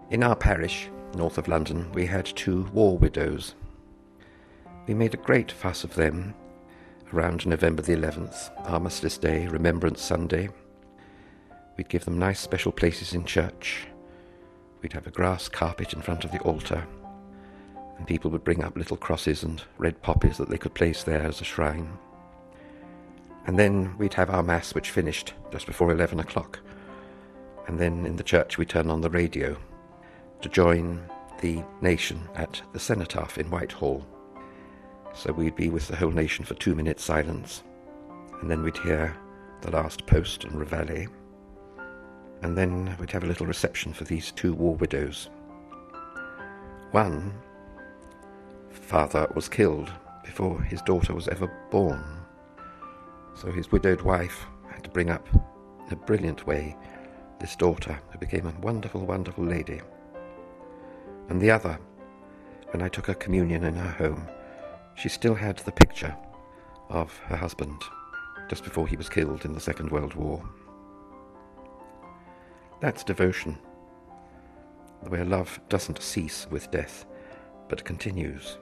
In our parish, north of London, we had 2 war widows. We made a great fuss of them around November the 11th, Armistice Day, Remembrance Sunday. We'd give them nice special places in church. We'd have a grass carpet in front of the altar, and people would bring up little crosses and red poppies that they could place there as a shrine. And then we'd have our Mass, which finished just before 11 o'clock. And then in the church we turned on the radio to join the nation at the cenotaph in Whitehall. So we'd be with the whole nation for 2 minutes silence, and then we'd hear the last post and reveille, and then we'd have a little reception for these 2 war widows. One father was killed before his daughter was ever born, so his widowed wife had to bring up in a brilliant way this daughter who became a wonderful, wonderful lady. And the other, when I took her communion in her home, she still had the picture of her husband just before he was killed in the Second World War. That's devotion, where love doesn't cease with death, but continues.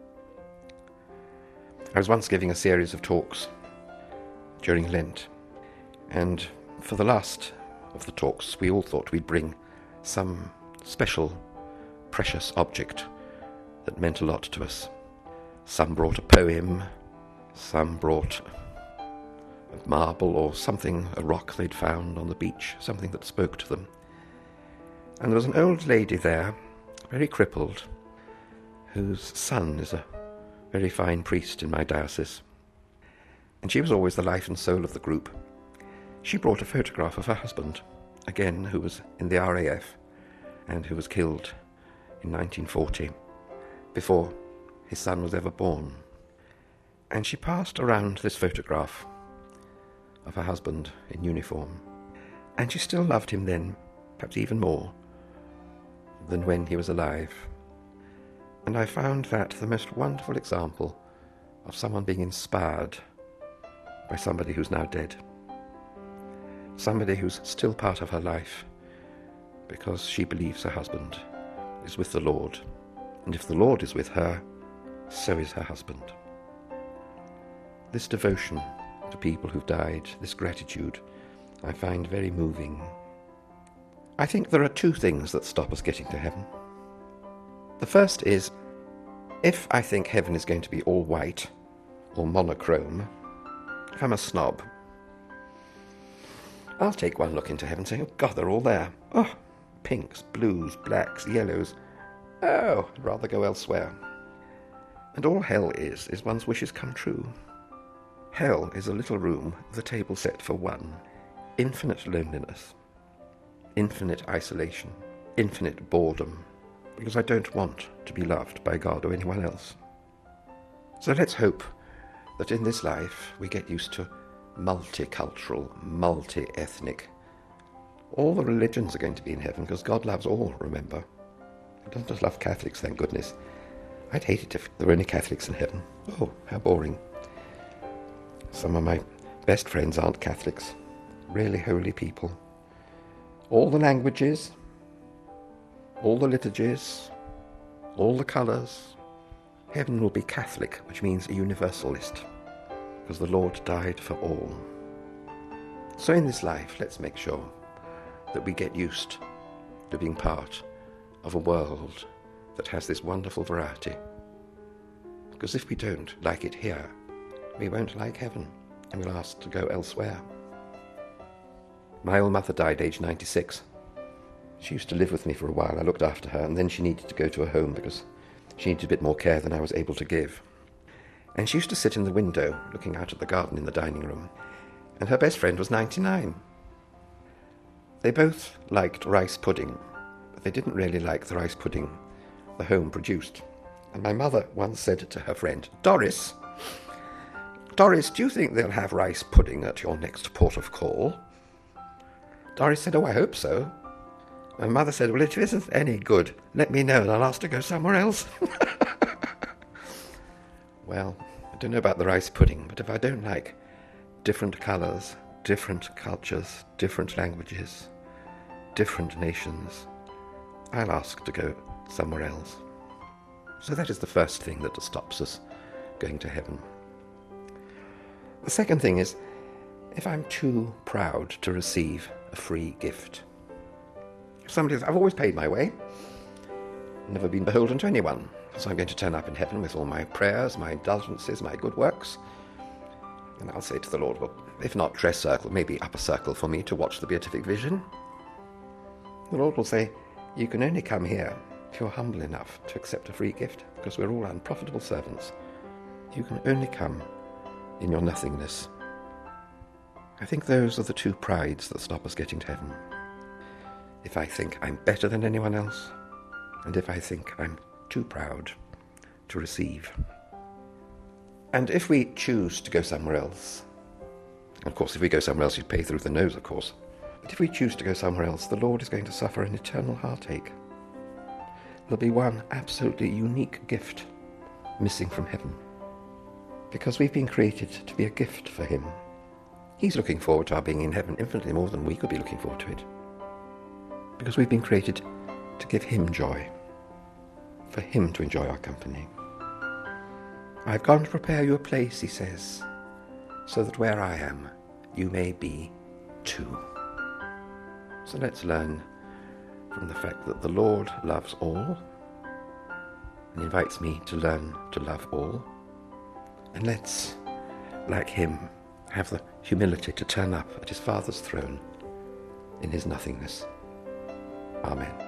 I was once giving a series of talks during Lent, and for the last of the talks we all thought we'd bring some special, precious object that meant a lot to us. Some brought a poem, some brought a marble or something, a rock they'd found on the beach, something that spoke to them. And there was an old lady there, very crippled, whose son is a very fine priest in my diocese. And she was always the life and soul of the group. She brought a photograph of her husband, again, who was in the RAF and who was killed in 1940, before his son was ever born. And she passed around this photograph of her husband in uniform, and she still loved him then, perhaps even more than when he was alive. And I found that the most wonderful example of someone being inspired by somebody who's now dead, somebody who's still part of her life because she believes her husband is with the Lord, and if the Lord is with her, so is her husband. This devotion to people who've died, this gratitude, I find very moving. I think there are 2 things that stop us getting to heaven. The first is, if I think heaven is going to be all white or monochrome, if I'm a snob, I'll take one look into heaven and say, oh God, they're all there. Oh, pinks, blues, blacks, yellows. Oh, I'd rather go elsewhere. And all hell is one's wishes come true. Hell is a little room with a table set for one. Infinite loneliness, infinite isolation, infinite boredom, because I don't want to be loved by God or anyone else. So let's hope that in this life we get used to multicultural, multi-ethnic. All the religions are going to be in heaven because God loves all, remember. He doesn't just love Catholics, thank goodness. I'd hate it if there were any Catholics in heaven. Oh, how boring. Some of my best friends aren't Catholics. Really holy people. All the languages, all the liturgies, all the colours. Heaven will be Catholic, which means a universalist, because the Lord died for all. So in this life, let's make sure that we get used to being part of a world that has this wonderful variety. Because if we don't like it here, we won't like heaven, and we'll ask to go elsewhere. My old mother died aged 96. She used to live with me for a while. I looked after her, and then she needed to go to a home because she needed a bit more care than I was able to give. And she used to sit in the window, looking out at the garden in the dining room, and her best friend was 99. They both liked rice pudding, but they didn't really like the rice pudding the home produced. And my mother once said to her friend, Doris, do you think they'll have rice pudding at your next port of call? Doris said, oh, I hope so. My mother said, well, if it isn't any good, let me know and I'll ask to go somewhere else. Well, I don't know about the rice pudding, but if I don't like different colours, different cultures, different languages, different nations, I'll ask to go somewhere else. So that is the first thing that stops us going to heaven. The second thing is, if I'm too proud to receive a free gift. If somebody says, I've always paid my way, never been beholden to anyone, so I'm going to turn up in heaven with all my prayers, my indulgences, my good works. And I'll say to the Lord, well, if not dress circle, maybe upper circle for me to watch the beatific vision. The Lord will say, you can only come here if you're humble enough to accept a free gift, because we're all unprofitable servants. You can only come in your nothingness. I think those are the two prides that stop us getting to heaven. If I think I'm better than anyone else, and if I think I'm too proud to receive. And if we choose to go somewhere else, of course, if we go somewhere else, you pay through the nose, of course. But if we choose to go somewhere else, the Lord is going to suffer an eternal heartache. There'll be one absolutely unique gift missing from heaven, because we've been created to be a gift for him. He's looking forward to our being in heaven infinitely more than we could be looking forward to it, because we've been created to give him joy, for him to enjoy our company. I've gone to prepare you a place, he says, so that where I am, you may be too. So let's learn from the fact that the Lord loves all and invites me to learn to love all. And let's, like him, have the humility to turn up at his Father's throne in his nothingness. Amen.